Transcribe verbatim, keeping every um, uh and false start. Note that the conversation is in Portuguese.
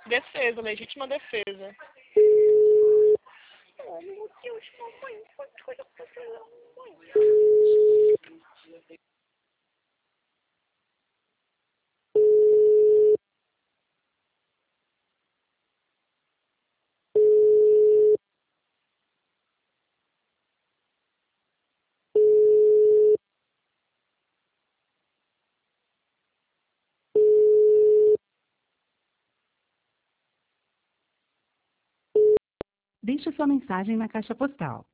Defesa, legítima defesa. Oh, meu Deus, mamãe, quanto olha pra ela, mamãe. Deixe sua mensagem na caixa postal